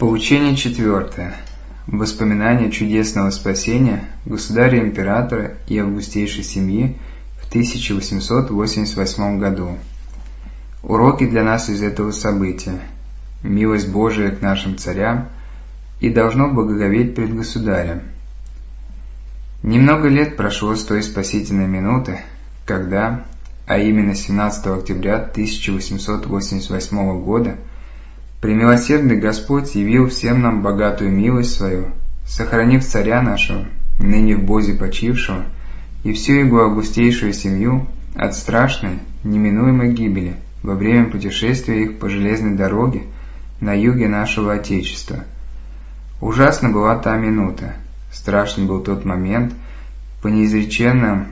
Поучение 4. Воспоминания чудесного спасения государя-императора и августейшей семьи в 1888 году. Уроки для нас из этого события. Милость Божия к нашим царям и должно благоговеть пред государем. Немного лет прошло с той спасительной минуты, когда, а именно 17 октября 1888 года, премилосердный Господь явил всем нам богатую милость свою, сохранив царя нашего, ныне в Бозе почившего, и всю его августейшую семью от страшной, неминуемой гибели во время путешествия их по железной дороге на юге нашего Отечества. Ужасна была та минута, страшен был тот момент, но неизреченно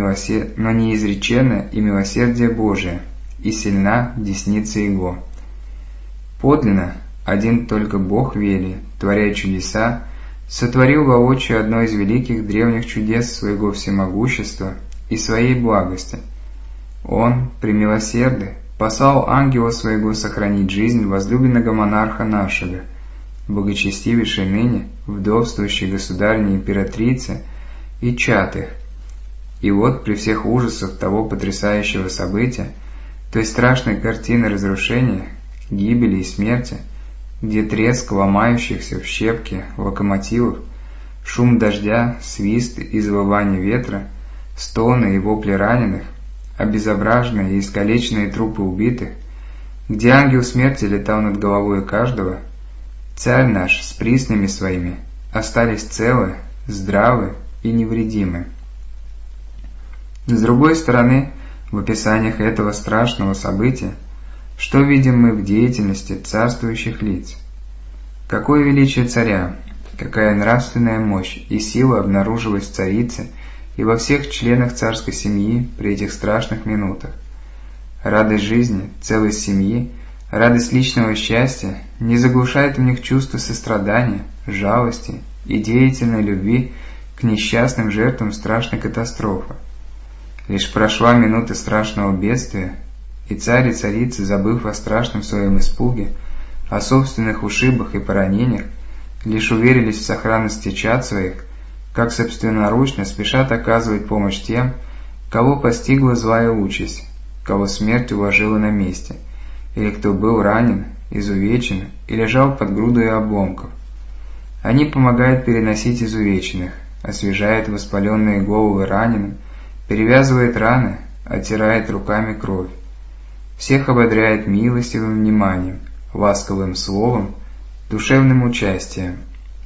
и милосердие Божие, и сильна десница Его. Подлинно, один только Бог вели, творя чудеса, сотворил воочию одно из великих древних чудес своего всемогущества и своей благости. Он, премилосердный, послал ангела своего сохранить жизнь возлюбленного монарха нашего, благочестивейшей ныне, вдовствующей государыни императрицы и чад их. И вот при всех ужасах того потрясающего события, той страшной картины разрушения, гибели и смерти, где треск ломающихся в щепки локомотивов, шум дождя, свист и завывание ветра, стоны и вопли раненых, обезображенные и искалеченные трупы убитых, где ангел смерти летал над головой каждого, царь наш с приснами своими остались целы, здравы и невредимы. С другой стороны, в описаниях этого страшного события, что видим мы в деятельности царствующих лиц? Какое величие царя, какая нравственная мощь и сила обнаружилась в царице и во всех членах царской семьи при этих страшных минутах. Радость жизни, целой семьи, радость личного счастья не заглушает в них чувство сострадания, жалости и деятельной любви к несчастным жертвам страшной катастрофы. Лишь прошла минута страшного бедствия, и царь и царица, забыв о страшном своем испуге, о собственных ушибах и поранениях, лишь уверились в сохранности чад своих, как собственноручно спешат оказывать помощь тем, кого постигла злая участь, кого смерть уложила на месте, или кто был ранен, изувечен и лежал под грудой обломков. Они помогают переносить изувеченных, освежают воспаленные головы раненым, перевязывают раны, оттирает руками кровь. Всех ободряет милостивым вниманием, ласковым словом, душевным участием.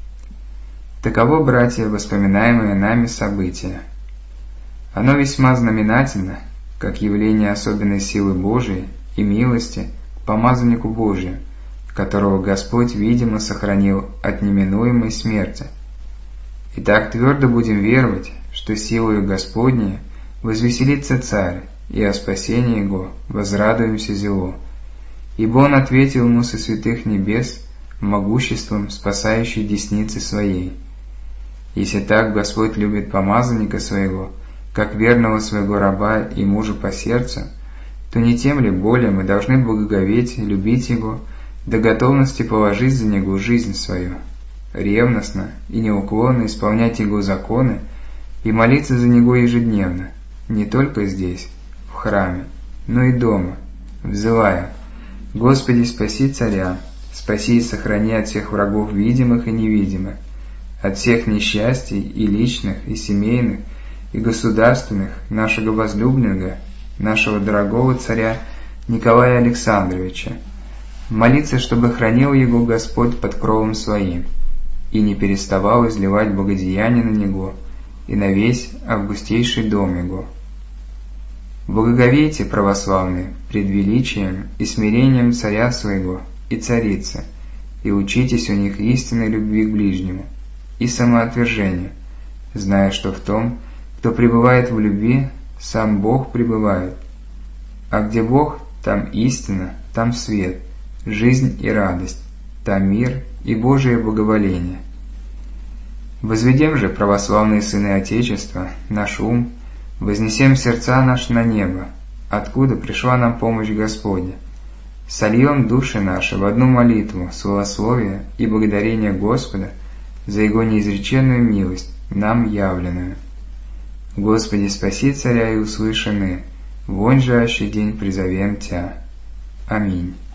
Таково, братья, воспоминаемое нами событие. Оно весьма знаменательно, как явление особенной силы Божией и милости к помазаннику Божию, которого Господь, видимо, сохранил от неминуемой смерти. Итак, твердо будем веровать, что силою Господней возвеселится царь, и о спасении его возрадуемся зело. Ибо он ответил ему со святых небес могуществом спасающей десницы своей. Если так Господь любит помазанника своего, как верного своего раба и мужа по сердцу, то не тем ли более мы должны благоговеть, любить его, до готовности положить за него жизнь свою, ревностно и неуклонно исполнять его законы и молиться за него ежедневно, не только здесь, в храме, но и дома, взывая: «Господи, спаси царя, спаси и сохрани от всех врагов видимых и невидимых, от всех несчастий и личных, и семейных, и государственных, нашего возлюбленного, нашего дорогого царя Николая Александровича, молиться, чтобы хранил его Господь под кровом своим, и не переставал изливать благодеяние на него и на весь августейший дом его». Благоговейте, православные, пред величием и смирением царя своего и царицы, и учитесь у них истинной любви к ближнему и самоотвержению, зная, что в том, кто пребывает в любви, сам Бог пребывает. А где Бог, там истина, там свет, жизнь и радость, там мир и Божие благоволение. Возведем же, православные сыны Отечества, наш ум, вознесем сердца наши на небо, откуда пришла нам помощь Господня, сольем души наши в одну молитву, славословие и благодарение Господа за Его неизреченную милость, нам явленную. Господи, спаси царя и услышанные, вонь же аще день призовем Тя. Аминь.